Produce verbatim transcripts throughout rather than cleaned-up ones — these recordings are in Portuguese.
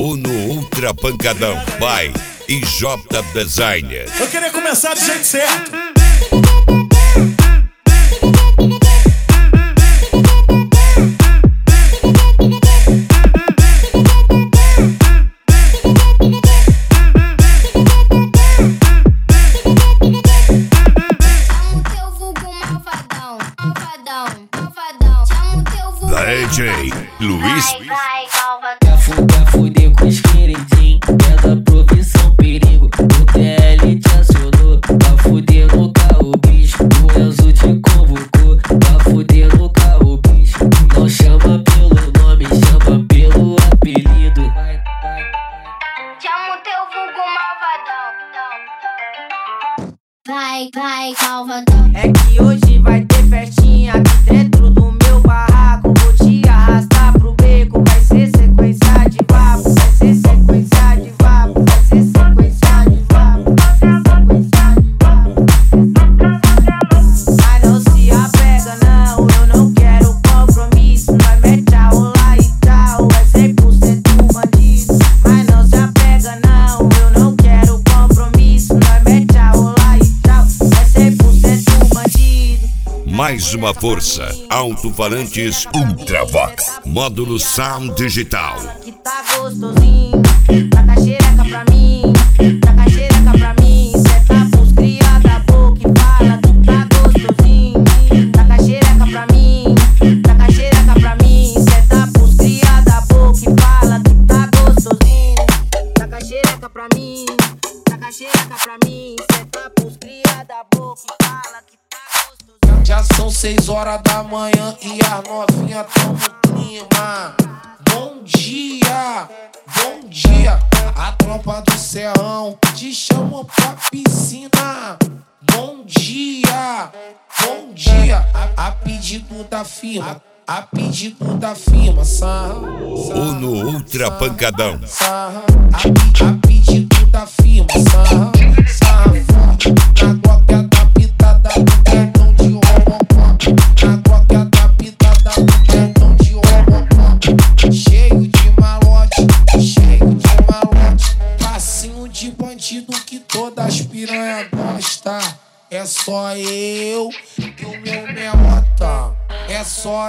ou no Ultra Pancadão by I J Designer. Eu queria começar do jeito certo. D J Luiz. Quer fuder, fuder com os queridinhos, é da profissão perigo. O T L te acionou, pra fuder no carro, bicho. O Enzo te convocou, pra fuder no carro, bicho. Não chama pelo nome, chama pelo apelido. Chama o teu vulgo malvadão. Vai, vai, malvadão. É que hoje vai ter festinha aqui dentro do meu barraco. Vou te arrastar pro beco, vai ser sequência de vapo. Vai ser sequência de vapo, vai ser sequência de vapo. Mas não se apega não, eu não quero compromisso. Nós mete a rolar e tal, é cem por cento bandido. Mas não se apega não, eu não quero compromisso. Nós mete a rolar e tal, é cem por cento bandido. Mais uma força, alto-falantes Ultravox, módulo Sound Digital. Que tá gostosinho, taca a xereca pra mim, taca a xereca pra mim. Senta pros cria da boca e fala que tá gostosinho. Taca a xereca pra mim, taca a xereca pra mim. Senta pros cria da boca e fala que tá gostosinho. Taca a xereca pra mim, taca a xereca pra mim. Senta pros cria da boca e fala que tá gostosinho. Já são seis horas da manhã e as novinha tão no clima. Bom dia, bom dia. A tropa do Serrão te chama pra piscina. Bom dia, bom dia. A, a pedido da firma, a pedido da firma, sarra. Ou no Ultra Pancadão. Sarra, a, a pedido da firma, sarra. Sarra forte, na gloca da pitada do cartão de Robocop. Na gloca da pitada do cartão de Robocop. Cheio de malote, cheio de malote. Passinho de bandido que todas as piranha gosta. É só eu e o meu meota. É só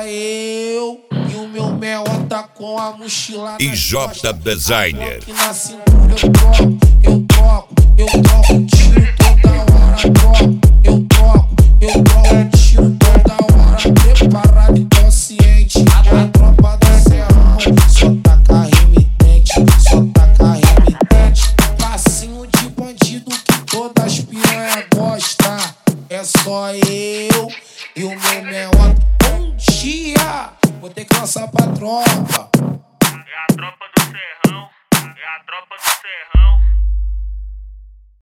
eu e o meu meota com a mochila I J Designer. que na cintura eu troco, eu troco, eu troco tiro toda hora, troco, eu troco, eu troco tiro toda hora, preparado e consciente. A tropa do Serrão só taca remitente, só taca remitente. Passinho de bandido que todas as piranha gosta. É só eu e o meu meota. Bom dia, vou ter que lançar pra tropa.